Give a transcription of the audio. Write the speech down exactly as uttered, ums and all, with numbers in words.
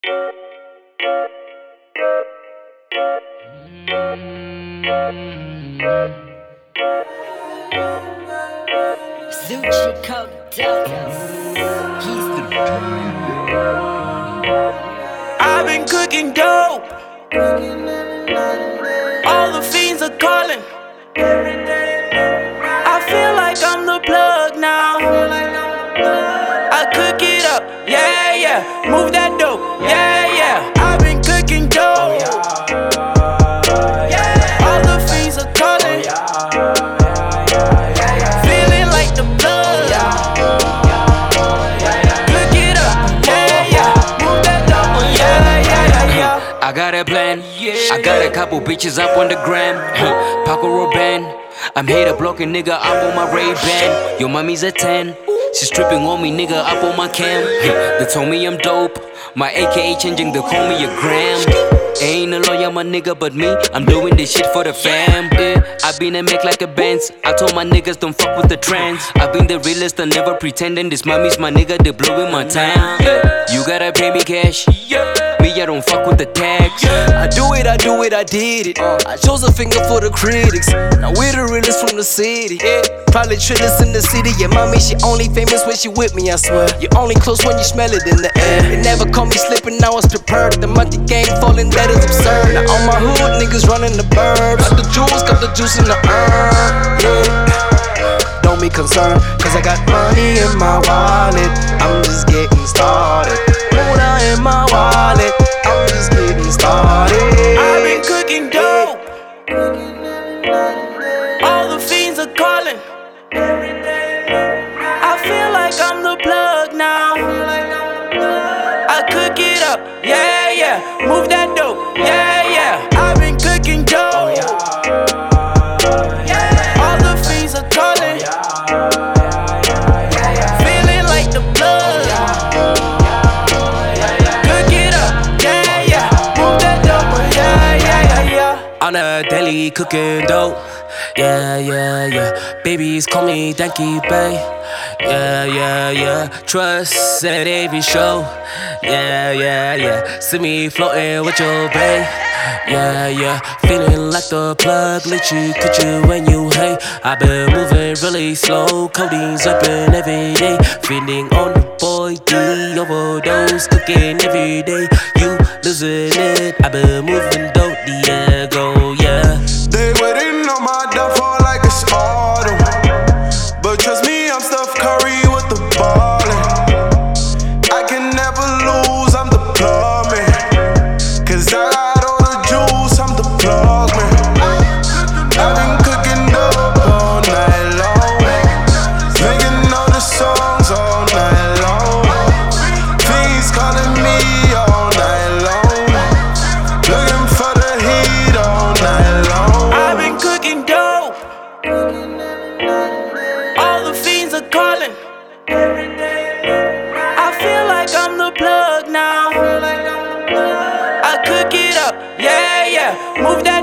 Zucci Code He's the I've been cooking dope. All the fiends are calling. I feel like I'm the plug now. I cook it up, yeah, yeah. Move that dope, yeah, yeah. I've been cooking dope. All the fiends are calling. Feeling like the plug. Cook it up, yeah, yeah. Move that dope, yeah, yeah, yeah. I got a plan, I got a couple bitches up on the gram. Paco Rabanne, I'm hater blocking nigga up on my Ray-Ban. Your mommy's a ten, she's stripping on me nigga up on my cam. They told me I'm dope, my A K A changing, they call me a gram. Ain't a lawyer my nigga but me, I'm doing this shit for the fam. Yeah, I been a make like a Benz, I told my niggas don't fuck with the trends. I been the realest, I never pretending. This mommy's my nigga, they blowing my time. Yeah, you gotta pay me cash, me I don't fuck with the tags. I do it, I do it, I did it. I chose a finger for the critics. Now we're the realest from the city. Yeah, probably trillest in the city. Yeah, mommy, she only famous when she with me, I swear. You're only close when you smell it in the air. They never call me slipping, now it's prepared. The money gang falling, that is absurd. Now all my hood niggas running the burbs. Got the jewels, got the juice in the herb. Yeah, don't be concerned, cause I got money in my wallet. I'm just getting started. Muna in my wallet. I'm just getting started. I've been cooking dope. All the fiends are calling. I feel like I'm the plug now. I cook it up, yeah, yeah. Move that dope, yeah, yeah. I've been cooking dope. All the fiends are calling. Feeling like the plug. Cook it up, yeah, yeah. Move that dope, yeah, yeah, yeah, yeah. On a daily cooking dope. Yeah, yeah, yeah. Babies call me Danky Bay. Yeah, yeah, yeah. Trust at every show. Yeah, yeah, yeah. See me floating with your bae. Yeah, yeah. Feeling like the plug. Let you, could you when you hate. I been moving really slow. Codeine's up in every day. Feeling on the boy D. Overdose. Cooking every day. You losing it. I been moving dope. Diego, yeah. They waiting on my downfall like it's autumn. But trust me, I'm Steph Curry with the ballin'. I can never lose, I'm the plug, man. Cause I got all the juice, I'm the plug, man. I've been cooking dope all night long. Making all the songs all night long. Fiends calling me all night long. Looking for the heat all night long. I've been cooking dope. All the fiends are calling. I feel like I'm the plug now. I cook it up, yeah, yeah. Move that